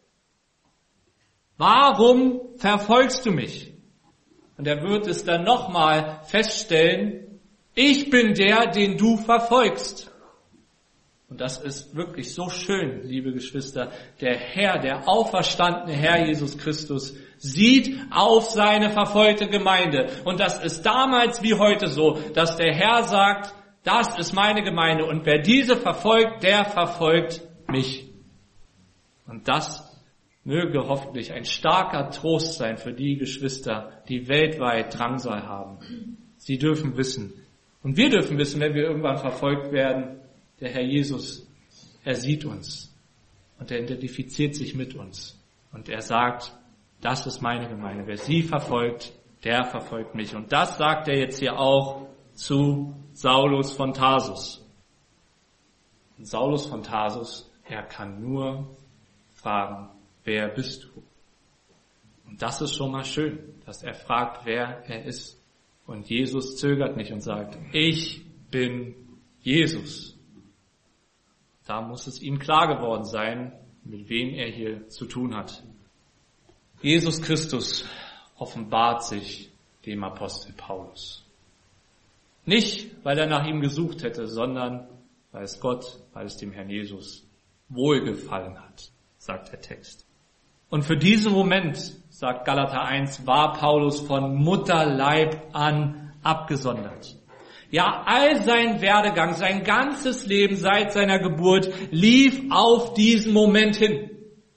Warum verfolgst du mich? Und er wird es dann nochmal feststellen, ich bin der, den du verfolgst. Und das ist wirklich so schön, liebe Geschwister. Der Herr, der auferstandene Herr Jesus Christus, sieht auf seine verfolgte Gemeinde. Und das ist damals wie heute so, dass der Herr sagt, das ist meine Gemeinde und wer diese verfolgt, der verfolgt mich. Und das möge hoffentlich ein starker Trost sein für die Geschwister, die weltweit Drangsal haben. Sie dürfen wissen, und wir dürfen wissen, wenn wir irgendwann verfolgt werden, der Herr Jesus, er sieht uns und er identifiziert sich mit uns. Und er sagt, das ist meine Gemeinde. Wer sie verfolgt, der verfolgt mich. Und das sagt er jetzt hier auch zu Saulus von Tarsus. Und Saulus von Tarsus, er kann nur fragen, wer bist du? Und das ist schon mal schön, dass er fragt, wer er ist. Und Jesus zögert nicht und sagt, ich bin Jesus. Da muss es ihm klar geworden sein, mit wem er hier zu tun hat. Jesus Christus offenbart sich dem Apostel Paulus. Nicht, weil er nach ihm gesucht hätte, sondern weil es Gott, weil es dem Herrn Jesus wohlgefallen hat, sagt der Text. Und für diesen Moment, sagt Galater eins, war Paulus von Mutterleib an abgesondert. Ja, all sein Werdegang, sein ganzes Leben seit seiner Geburt lief auf diesen Moment hin,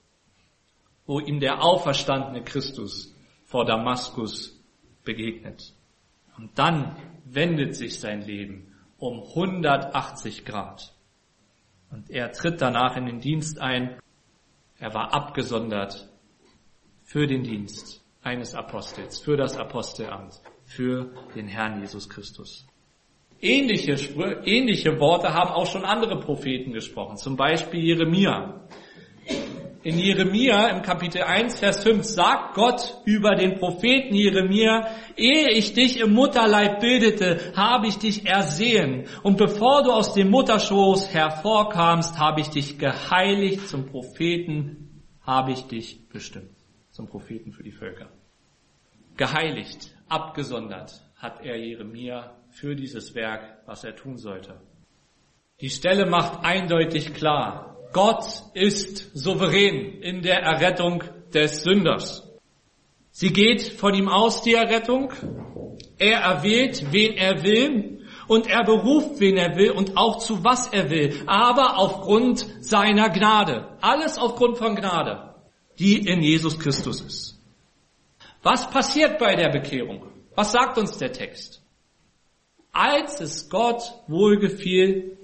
wo ihm der auferstandene Christus vor Damaskus begegnet. Und dann wendet sich sein Leben um hundertachtzig Grad. Und er tritt danach in den Dienst ein. Er war abgesondert für den Dienst eines Apostels, für das Apostelamt, für den Herrn Jesus Christus. Ähnliche, ähnliche Worte haben auch schon andere Propheten gesprochen, zum Beispiel Jeremia. In Jeremia im Kapitel eins, Vers fünf sagt Gott über den Propheten Jeremia, ehe ich dich im Mutterleib bildete, habe ich dich ersehen. Und bevor du aus dem Mutterschoß hervorkamst, habe ich dich geheiligt, zum Propheten habe ich dich bestimmt. Zum Propheten für die Völker. Geheiligt, abgesondert hat er Jeremia für dieses Werk, was er tun sollte. Die Stelle macht eindeutig klar, Gott ist souverän in der Errettung des Sünders. Sie geht von ihm aus, die Errettung. Er erwählt, wen er will, und er beruft, wen er will und auch zu was er will, aber aufgrund seiner Gnade. Alles aufgrund von Gnade, die in Jesus Christus ist. Was passiert bei der Bekehrung? Was sagt uns der Text? Als es Gott wohlgefiel,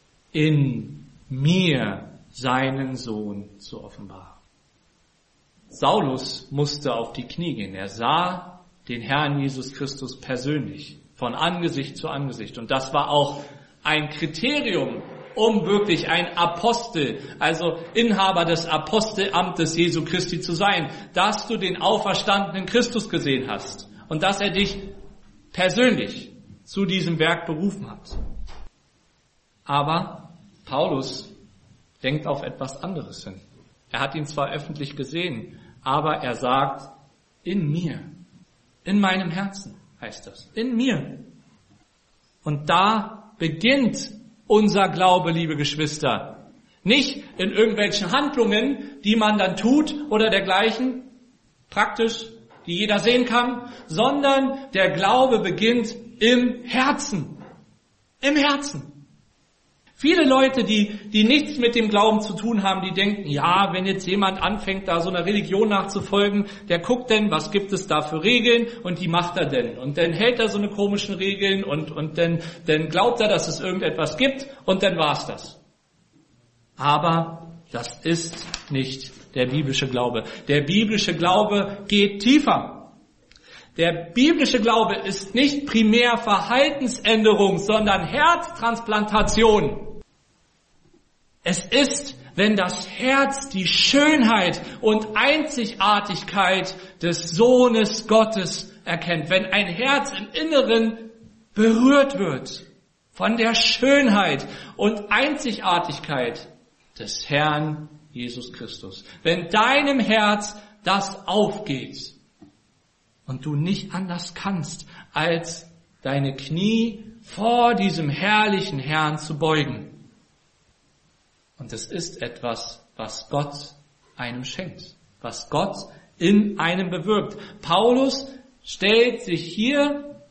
in mir seinen Sohn zu offenbaren. Saulus musste auf die Knie gehen. Er sah den Herrn Jesus Christus persönlich, von Angesicht zu Angesicht. Und das war auch ein Kriterium, um wirklich ein Apostel, also Inhaber des Apostelamtes Jesu Christi zu sein, dass du den auferstandenen Christus gesehen hast und dass er dich persönlich zu diesem Werk berufen hat. Aber Paulus denkt auf etwas anderes hin. Er hat ihn zwar öffentlich gesehen, aber er sagt, in mir, in meinem Herzen heißt das, in mir. Und da beginnt unser Glaube, liebe Geschwister. Nicht in irgendwelchen Handlungen, die man dann tut oder dergleichen, praktisch, die jeder sehen kann, sondern der Glaube beginnt im Herzen. Im Herzen. Viele Leute, die, die nichts mit dem Glauben zu tun haben, die denken, ja, wenn jetzt jemand anfängt, da so einer Religion nachzufolgen, der guckt denn, was gibt es da für Regeln und die macht er denn. Und dann hält er so eine komischen Regeln und, und dann, dann glaubt er, dass es irgendetwas gibt und dann war's das. Aber das ist nicht der biblische Glaube. Der biblische Glaube geht tiefer. Der biblische Glaube ist nicht primär Verhaltensänderung, sondern Herztransplantation. Es ist, wenn das Herz die Schönheit und Einzigartigkeit des Sohnes Gottes erkennt. Wenn ein Herz im Inneren berührt wird von der Schönheit und Einzigartigkeit des Herrn Jesus Christus. Wenn deinem Herz das aufgeht und du nicht anders kannst, als deine Knie vor diesem herrlichen Herrn zu beugen. Und es ist etwas, was Gott einem schenkt, was Gott in einem bewirkt. Paulus stellt sich hier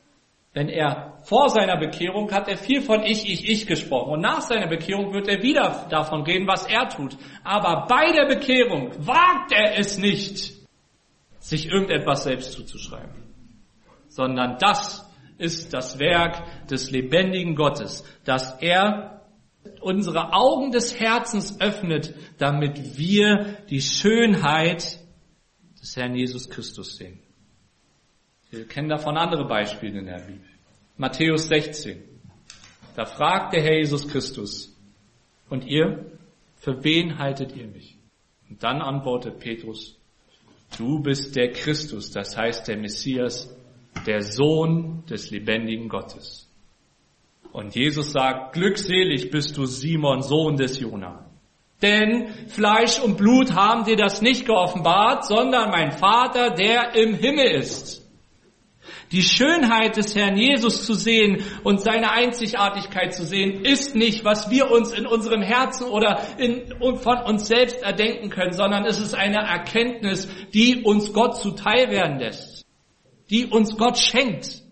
Wenn er vor seiner Bekehrung hat er viel von ich, ich, ich gesprochen. Und nach seiner Bekehrung wird er wieder davon reden, was er tut. Aber bei der Bekehrung wagt er es nicht, sich irgendetwas selbst zuzuschreiben. Sondern das ist das Werk des lebendigen Gottes, dass er unsere Augen des Herzens öffnet, damit wir die Schönheit des Herrn Jesus Christus sehen. Wir kennen davon andere Beispiele in der Bibel. Matthäus sechzehn. Da fragt der Herr Jesus Christus, und ihr, für wen haltet ihr mich? Und dann antwortet Petrus, du bist der Christus, das heißt der Messias, der Sohn des lebendigen Gottes. Und Jesus sagt, glückselig bist du, Simon, Sohn des Jona. Denn Fleisch und Blut haben dir das nicht geoffenbart, sondern mein Vater, der im Himmel ist. Die Schönheit des Herrn Jesus zu sehen und seine Einzigartigkeit zu sehen, ist nicht, was wir uns in unserem Herzen oder in, von uns selbst erdenken können, sondern es ist eine Erkenntnis, die uns Gott zuteil werden lässt, die uns Gott schenkt.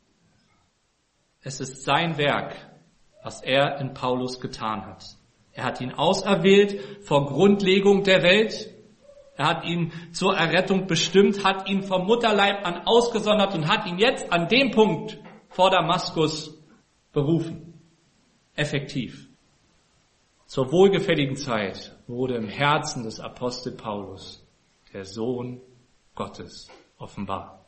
Es ist sein Werk, was er in Paulus getan hat. Er hat ihn auserwählt vor Grundlegung der Welt. Er hat ihn zur Errettung bestimmt, hat ihn vom Mutterleib an ausgesondert und hat ihn jetzt an dem Punkt vor Damaskus berufen. Effektiv. Zur wohlgefälligen Zeit wurde im Herzen des Apostel Paulus der Sohn Gottes offenbar.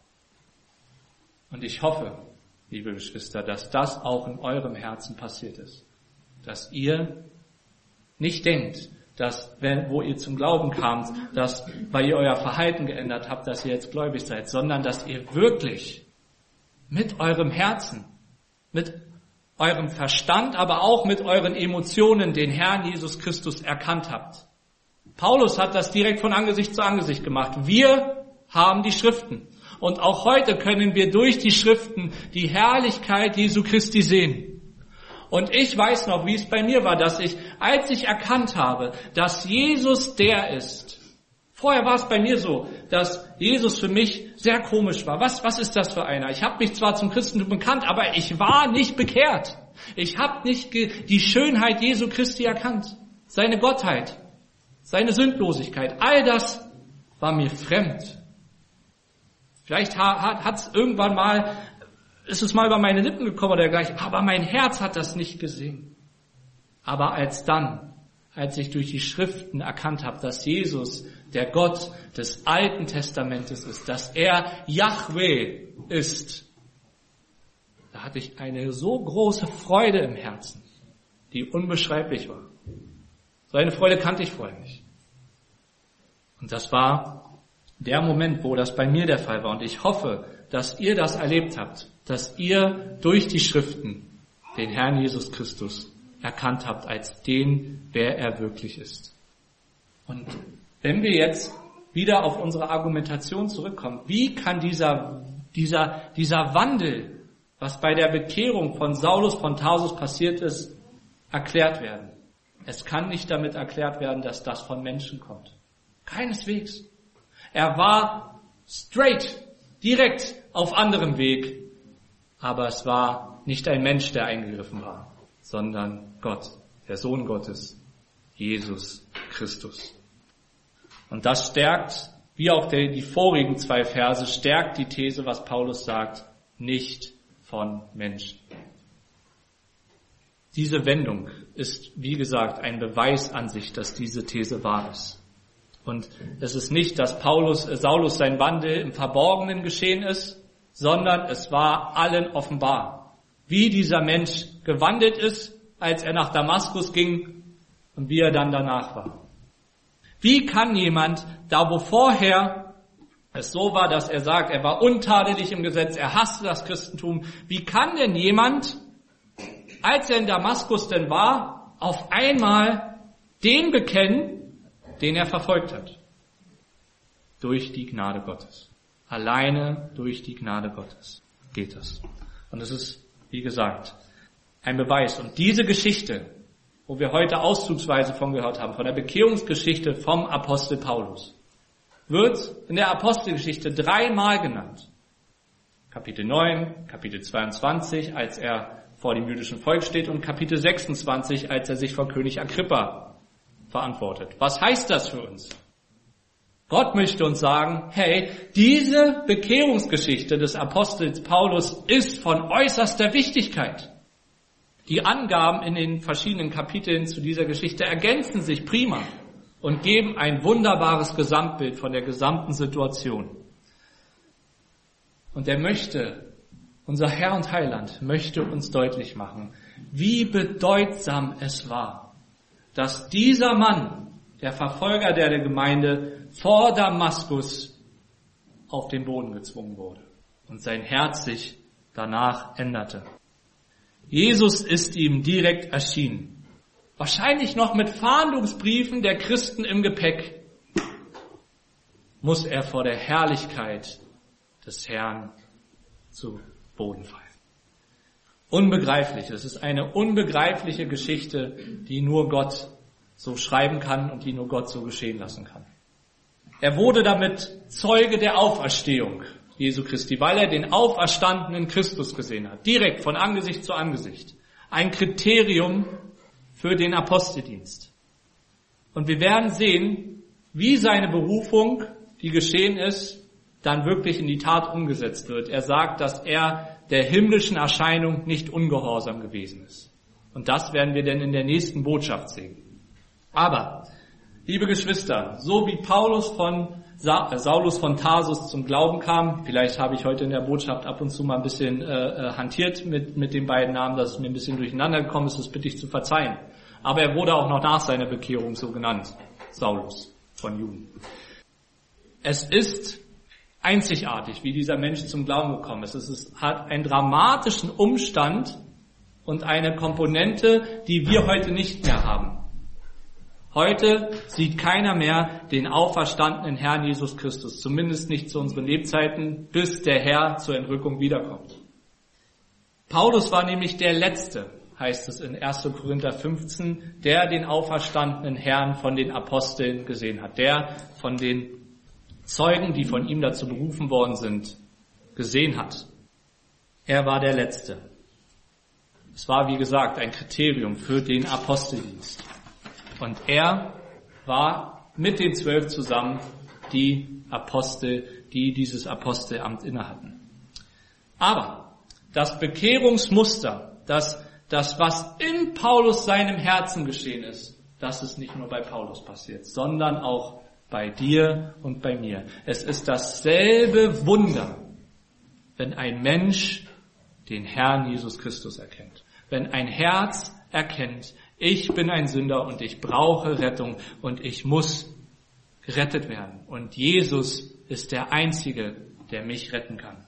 Und ich hoffe, liebe Geschwister, dass das auch in eurem Herzen passiert ist. Dass ihr nicht denkt, dass, wenn, wo ihr zum Glauben kamt, dass, weil ihr euer Verhalten geändert habt, dass ihr jetzt gläubig seid, sondern dass ihr wirklich mit eurem Herzen, mit eurem Verstand, aber auch mit euren Emotionen den Herrn Jesus Christus erkannt habt. Paulus hat das direkt von Angesicht zu Angesicht gemacht. Wir haben die Schriften. Und auch heute können wir durch die Schriften die Herrlichkeit Jesu Christi sehen. Und ich weiß noch, wie es bei mir war, dass ich, als ich erkannt habe, dass Jesus der ist. Vorher war es bei mir so, dass Jesus für mich sehr komisch war. Was, was ist das für einer? Ich habe mich zwar zum Christentum bekannt, aber ich war nicht bekehrt. Ich habe nicht die Schönheit Jesu Christi erkannt. Seine Gottheit, seine Sündlosigkeit, all das war mir fremd. Vielleicht hat es irgendwann mal, ist es mal über meine Lippen gekommen oder dergleichen, aber mein Herz hat das nicht gesehen. Aber als dann, als ich durch die Schriften erkannt habe, dass Jesus der Gott des Alten Testamentes ist, dass er Jahwe ist, da hatte ich eine so große Freude im Herzen, die unbeschreiblich war. So eine Freude kannte ich vorher nicht. Und das war der Moment, wo das bei mir der Fall war. Und ich hoffe, dass ihr das erlebt habt, dass ihr durch die Schriften den Herrn Jesus Christus erkannt habt als den, wer er wirklich ist. Und wenn wir jetzt wieder auf unsere Argumentation zurückkommen, wie kann dieser, dieser, dieser Wandel, was bei der Bekehrung von Saulus von Tarsus passiert ist, erklärt werden? Es kann nicht damit erklärt werden, dass das von Menschen kommt. Keineswegs. Er war straight, direkt auf anderem Weg. Aber es war nicht ein Mensch, der eingegriffen war, sondern Gott, der Sohn Gottes, Jesus Christus. Und das stärkt, wie auch die, die vorigen zwei Verse, stärkt die These, was Paulus sagt, nicht von Menschen. Diese Wendung ist, wie gesagt, ein Beweis an sich, dass diese These wahr ist. Und es ist nicht, dass Paulus, äh, Saulus sein Wandel im Verborgenen geschehen ist, sondern es war allen offenbar, wie dieser Mensch gewandelt ist, als er nach Damaskus ging und wie er dann danach war. Wie kann jemand, da wo vorher es so war, dass er sagt, er war untadelig im Gesetz, er hasste das Christentum, wie kann denn jemand, als er in Damaskus denn war, auf einmal den bekennen, den er verfolgt hat? Durch die Gnade Gottes. Alleine durch die Gnade Gottes geht das. Und es ist, wie gesagt, ein Beweis. Und diese Geschichte, wo wir heute auszugsweise von gehört haben, von der Bekehrungsgeschichte vom Apostel Paulus, wird in der Apostelgeschichte dreimal genannt. Kapitel neun, Kapitel zweiundzwanzig, als er vor dem jüdischen Volk steht, und Kapitel sechsundzwanzig, als er sich vor König Agrippa verantwortet. Was heißt das für uns? Gott möchte uns sagen, hey, diese Bekehrungsgeschichte des Apostels Paulus ist von äußerster Wichtigkeit. Die Angaben in den verschiedenen Kapiteln zu dieser Geschichte ergänzen sich prima und geben ein wunderbares Gesamtbild von der gesamten Situation. Und er möchte, unser Herr und Heiland, möchte uns deutlich machen, wie bedeutsam es war, dass dieser Mann, der Verfolger der Gemeinde, vor Damaskus auf den Boden gezwungen wurde und sein Herz sich danach änderte. Jesus ist ihm direkt erschienen. Wahrscheinlich noch mit Fahndungsbriefen der Christen im Gepäck. Muss er vor der Herrlichkeit des Herrn zu Boden fallen. Unbegreiflich. Es ist eine unbegreifliche Geschichte, die nur Gott so schreiben kann und die nur Gott so geschehen lassen kann. Er wurde damit Zeuge der Auferstehung Jesu Christi, weil er den auferstandenen Christus gesehen hat. Direkt von Angesicht zu Angesicht. Ein Kriterium für den Aposteldienst. Und wir werden sehen, wie seine Berufung, die geschehen ist, dann wirklich in die Tat umgesetzt wird. Er sagt, dass er der himmlischen Erscheinung nicht ungehorsam gewesen ist. Und das werden wir denn in der nächsten Botschaft sehen. Aber, liebe Geschwister, so wie Paulus von Sa- Saulus von Tarsus zum Glauben kam, vielleicht habe ich heute in der Botschaft ab und zu mal ein bisschen äh, hantiert mit, mit den beiden Namen, dass es mir ein bisschen durcheinander gekommen ist, das bitte ich zu verzeihen. Aber er wurde auch noch nach seiner Bekehrung so genannt, Saulus von Juden. Es ist einzigartig, wie dieser Mensch zum Glauben gekommen ist. Es ist, hat einen dramatischen Umstand und eine Komponente, die wir heute nicht mehr haben. Heute sieht keiner mehr den auferstandenen Herrn Jesus Christus, zumindest nicht zu unseren Lebzeiten, bis der Herr zur Entrückung wiederkommt. Paulus war nämlich der Letzte, heißt es in erster Korinther fünfzehn, der den auferstandenen Herrn von den Aposteln gesehen hat, der von den Zeugen, die von ihm dazu berufen worden sind, gesehen hat. Er war der Letzte. Es war, wie gesagt, ein Kriterium für den Aposteldienst. Und er war mit den zwölf zusammen die Apostel, die dieses Apostelamt innehatten. Aber das Bekehrungsmuster, das, das, was in Paulus seinem Herzen geschehen ist, das ist nicht nur bei Paulus passiert, sondern auch bei dir und bei mir. Es ist dasselbe Wunder, wenn ein Mensch den Herrn Jesus Christus erkennt. Wenn ein Herz erkennt, ich bin ein Sünder und ich brauche Rettung und ich muss gerettet werden. Und Jesus ist der Einzige, der mich retten kann.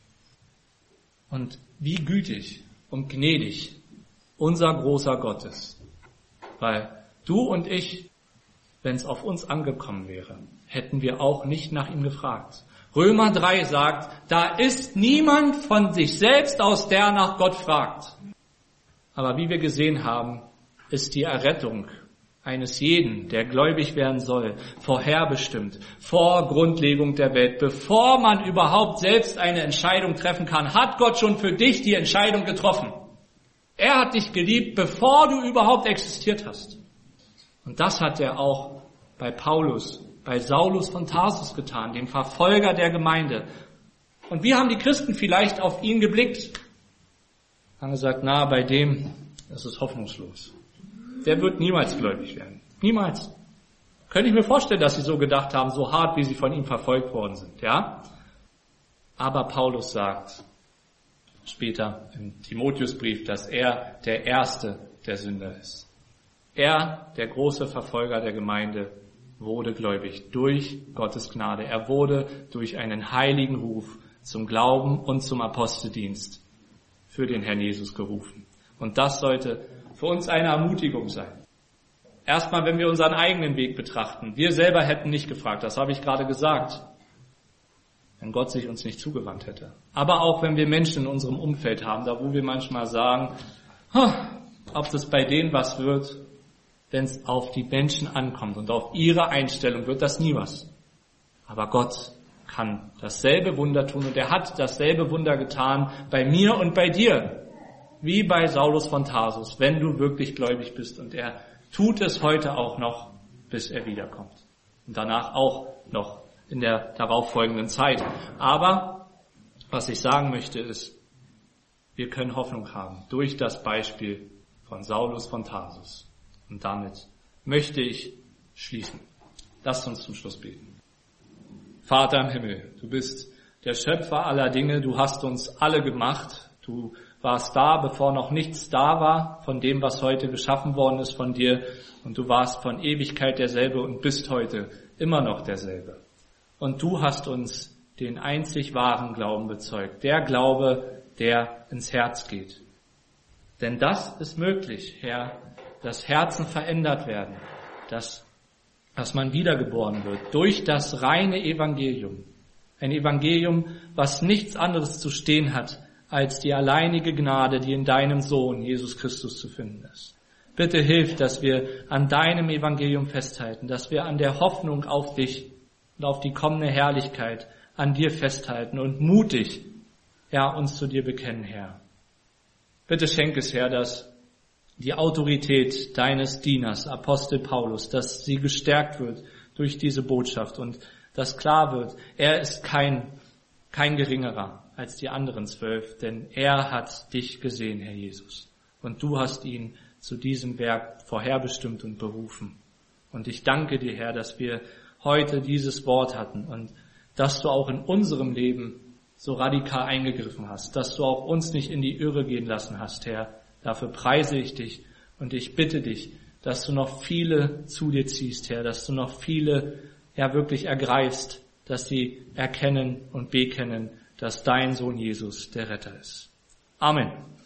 Und wie gütig und gnädig unser großer Gott ist. Weil du und ich, wenn es auf uns angekommen wäre, hätten wir auch nicht nach ihm gefragt. Römer drei sagt, da ist niemand von sich selbst aus, der nach Gott fragt. Aber wie wir gesehen haben, ist die Errettung eines jeden, der gläubig werden soll, vorherbestimmt, vor Grundlegung der Welt. Bevor man überhaupt selbst eine Entscheidung treffen kann, hat Gott schon für dich die Entscheidung getroffen. Er hat dich geliebt, bevor du überhaupt existiert hast. Und das hat er auch bei Paulus, bei Saulus von Tarsus getan, dem Verfolger der Gemeinde. Und wie haben die Christen vielleicht auf ihn geblickt? Haben gesagt, na, bei dem, das ist hoffnungslos. Der wird niemals gläubig werden. Niemals. Könnte ich mir vorstellen, dass sie so gedacht haben, so hart, wie sie von ihm verfolgt worden sind, ja? Aber Paulus sagt später im Timotheusbrief, dass er der Erste der Sünder ist. Er, der große Verfolger der Gemeinde, wurde gläubig durch Gottes Gnade. Er wurde durch einen heiligen Ruf zum Glauben und zum Aposteldienst für den Herrn Jesus gerufen. Und das sollte für uns eine Ermutigung sein. Erstmal, wenn wir unseren eigenen Weg betrachten. Wir selber hätten nicht gefragt, das habe ich gerade gesagt, wenn Gott sich uns nicht zugewandt hätte. Aber auch, wenn wir Menschen in unserem Umfeld haben, da wo wir manchmal sagen, ob das bei denen was wird, wenn es auf die Menschen ankommt und auf ihre Einstellung, wird das nie was. Aber Gott kann dasselbe Wunder tun und er hat dasselbe Wunder getan bei mir und bei dir, wie bei Saulus von Tarsus, wenn du wirklich gläubig bist, und er tut es heute auch noch, bis er wiederkommt und danach auch noch in der darauffolgenden Zeit. Aber was ich sagen möchte ist, wir können Hoffnung haben durch das Beispiel von Saulus von Tarsus. Und damit möchte ich schließen. Lasst uns zum Schluss beten. Vater im Himmel, du bist der Schöpfer aller Dinge, du hast uns alle gemacht, du warst da, bevor noch nichts da war von dem, was heute geschaffen worden ist von dir, und du warst von Ewigkeit derselbe und bist heute immer noch derselbe. Und du hast uns den einzig wahren Glauben bezeugt, der Glaube, der ins Herz geht. Denn das ist möglich, Herr, dass Herzen verändert werden, dass, dass man wiedergeboren wird durch das reine Evangelium. Ein Evangelium, was nichts anderes zu stehen hat, als die alleinige Gnade, die in deinem Sohn Jesus Christus zu finden ist. Bitte hilf, dass wir an deinem Evangelium festhalten, dass wir an der Hoffnung auf dich und auf die kommende Herrlichkeit an dir festhalten und mutig, ja, uns zu dir bekennen, Herr. Bitte schenk es, Herr, dass die Autorität deines Dieners, Apostel Paulus, dass sie gestärkt wird durch diese Botschaft und dass klar wird, er ist kein, kein geringerer als die anderen zwölf, denn er hat dich gesehen, Herr Jesus. Und du hast ihn zu diesem Werk vorherbestimmt und berufen. Und ich danke dir, Herr, dass wir heute dieses Wort hatten und dass du auch in unserem Leben so radikal eingegriffen hast, dass du auch uns nicht in die Irre gehen lassen hast, Herr. Dafür preise ich dich und ich bitte dich, dass du noch viele zu dir ziehst, Herr, dass du noch viele, ja, wirklich ergreifst, dass sie erkennen und bekennen, dass dein Sohn Jesus der Retter ist. Amen.